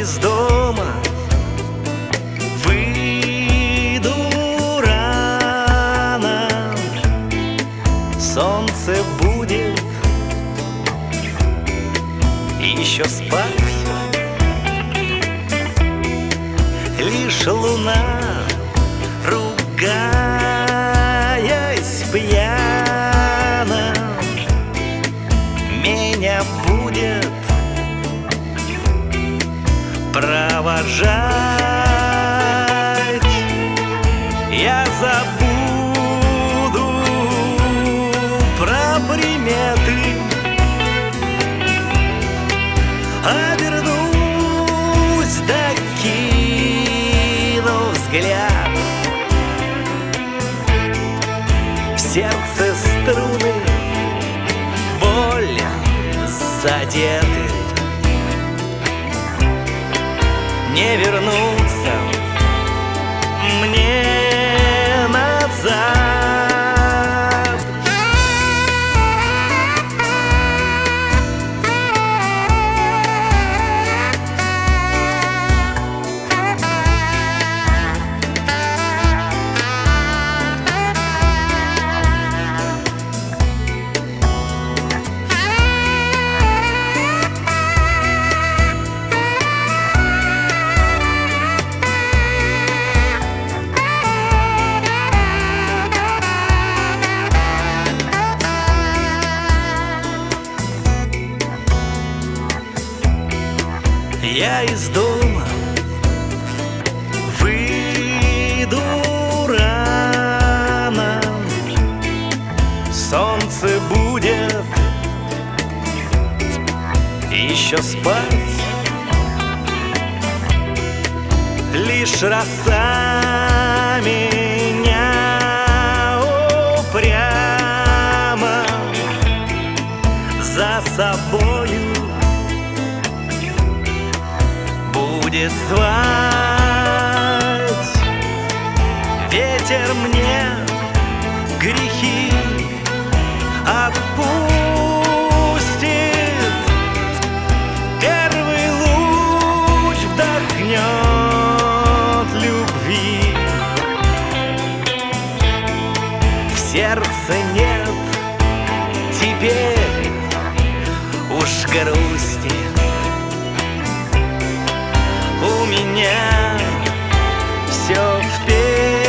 из дома выйду рано, солнце будет еще спать, лишь луна, ругаясь пьяно, меня будет провожать. Я забуду про приметы, обернусь, докину взгляд. В сердце струны боль задеты, не вернуться мне назад. Я из дома выйду рано, солнце будет еще спать, лишь роса меня упрямо за собою будет звать. Ветер мне грехи отпустит, первый луч вдохнет любви. В сердце нет теперь уж грусти, у меня все впереди.